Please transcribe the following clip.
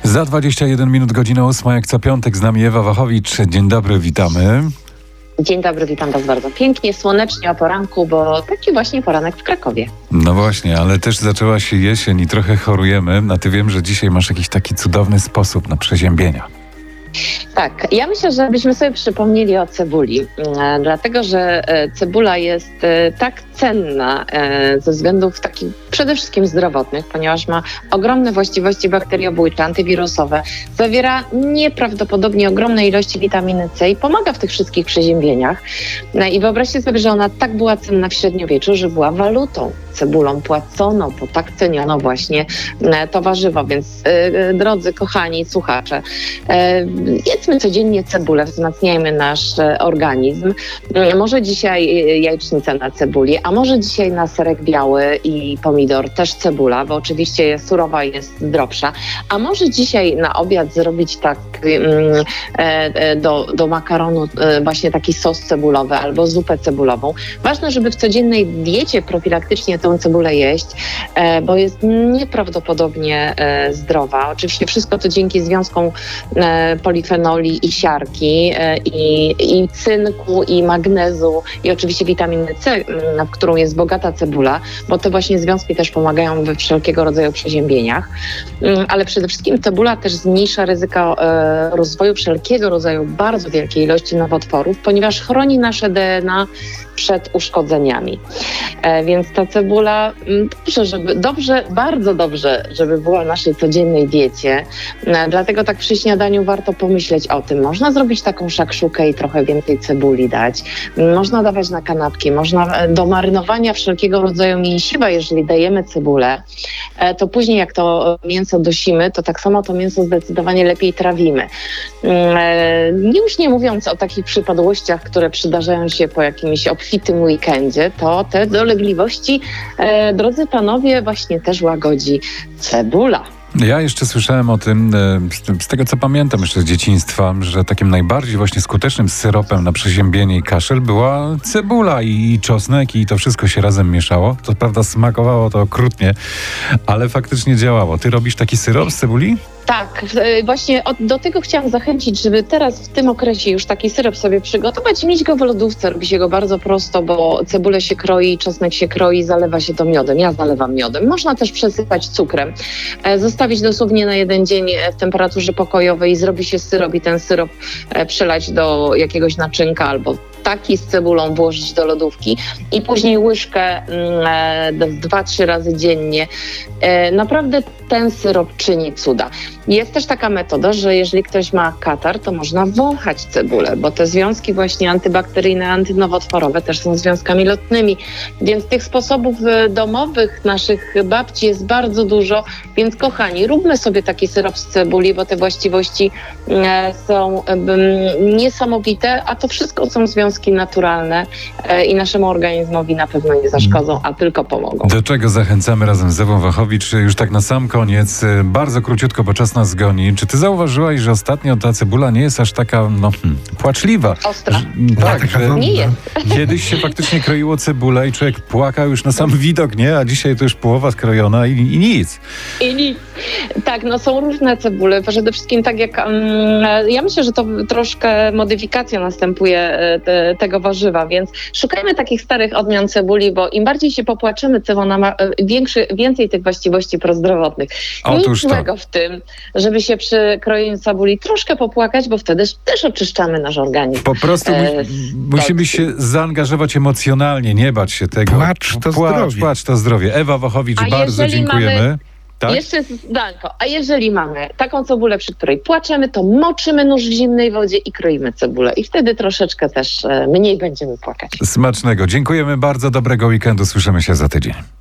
Za 21 minut, godzina 8, jak co piątek, z nami Ewa Wachowicz. Dzień dobry, witamy. Dzień dobry, witam Was bardzo pięknie, słonecznie o poranku, bo taki właśnie poranek w Krakowie. No właśnie, ale też zaczęła się jesień i trochę chorujemy. A ty wiem, że dzisiaj masz jakiś taki cudowny sposób na przeziębienia. Tak, ja myślę, że byśmy sobie przypomnieli o cebuli, dlatego że cebula jest tak cenna ze względów takich przede wszystkim zdrowotnych, ponieważ ma ogromne właściwości bakteriobójcze, antywirusowe, zawiera nieprawdopodobnie ogromne ilości witaminy C i pomaga w tych wszystkich przeziębieniach. I wyobraźcie sobie, że ona tak była cenna w średniowieczu, że była walutą. Cebulą płacono, bo tak ceniono właśnie to warzywo, więc drodzy, kochani słuchacze, jedzmy codziennie cebulę, wzmacniajmy nasz organizm. Może dzisiaj jajecznica na cebuli, a może dzisiaj na serek biały i pomidor też cebula, bo oczywiście surowa jest zdrowsza, a może dzisiaj na obiad zrobić tak do makaronu właśnie taki sos cebulowy albo zupę cebulową. Ważne, żeby w codziennej diecie profilaktycznie tę cebulę jeść, bo jest nieprawdopodobnie zdrowa. Oczywiście wszystko to dzięki związkom polifenoli i siarki, i cynku, i magnezu, i oczywiście witaminy C, w którą jest bogata cebula, bo te właśnie związki też pomagają we wszelkiego rodzaju przeziębieniach. Ale przede wszystkim cebula też zmniejsza ryzyko rozwoju wszelkiego rodzaju bardzo wielkiej ilości nowotworów, ponieważ chroni nasze DNA przed uszkodzeniami. Więc ta cebula bardzo dobrze, żeby była w naszej codziennej diecie. Dlatego tak przy śniadaniu warto pomyśleć o tym. Można zrobić taką szakszukę i trochę więcej cebuli dać. Można dawać na kanapki, można do marynowania wszelkiego rodzaju mięsiwa, jeżeli dajemy cebulę, to później jak to mięso dusimy, to tak samo to mięso zdecydowanie lepiej trawimy. Już nie mówiąc o takich przypadłościach, które przydarzają się po jakimś obfitym weekendzie, to te dolegliwości, drodzy panowie, właśnie też łagodzi cebula. Ja jeszcze słyszałem o tym, z tego co pamiętam jeszcze z dzieciństwa, że takim najbardziej właśnie skutecznym syropem na przeziębienie i kaszel była cebula i czosnek i to wszystko się razem mieszało. To prawda smakowało to okrutnie, ale faktycznie działało. Ty robisz taki syrop z cebuli? Tak, właśnie do tego chciałam zachęcić, żeby teraz w tym okresie już taki syrop sobie przygotować i mieć go w lodówce. Robi się go bardzo prosto, bo cebulę się kroi, czosnek się kroi, zalewa się to miodem. Ja zalewam miodem. Można też przesypać cukrem. Zostawić dosłownie na jeden dzień w temperaturze pokojowej i zrobi się syrop i ten syrop przelać do jakiegoś naczynka albo taki z cebulą włożyć do lodówki i później łyżkę 2-3 razy dziennie. Naprawdę ten syrop czyni cuda. Jest też taka metoda, że jeżeli ktoś ma katar, to można wąchać cebulę, bo te związki właśnie antybakteryjne, antynowotworowe też są związkami lotnymi, więc tych sposobów domowych naszych babci jest bardzo dużo, więc kochani, róbmy sobie taki syrop z cebuli, bo te właściwości są niesamowite, a to wszystko są związki naturalne i naszemu organizmowi na pewno nie zaszkodzą, a tylko pomogą. Do czego zachęcamy razem z Ewą Wachowicz? Już tak na sam koniec, bardzo króciutko, bo czas nas goni. Czy ty zauważyłaś, że ostatnio ta cebula nie jest aż taka, płaczliwa? Ostra. Tak, że nie jest. Kiedyś się faktycznie kroiło cebulę i człowiek płakał już na sam widok, nie? A dzisiaj to już połowa skrojona i nic. I nic. Tak, są różne cebule. Przede wszystkim tak jak, ja myślę, że to troszkę modyfikacja następuje tego warzywa, więc szukajmy takich starych odmian cebuli, bo im bardziej się popłaczymy, tym ona ma więcej tych właściwości prozdrowotnych. Nic złego w tym, żeby się przy krojeniu cebuli troszkę popłakać, bo wtedy też oczyszczamy nasz organizm. Po prostu musimy się zaangażować emocjonalnie, nie bać się tego. Płacz to zdrowie. Ewa Wachowicz, bardzo dziękujemy. Tak? Jeszcze zdanko. A jeżeli mamy taką cebulę, przy której płaczemy, to moczymy nóż w zimnej wodzie i kroimy cebulę. I wtedy troszeczkę też mniej będziemy płakać. Smacznego. Dziękujemy bardzo. Dobrego weekendu. Słyszymy się za tydzień.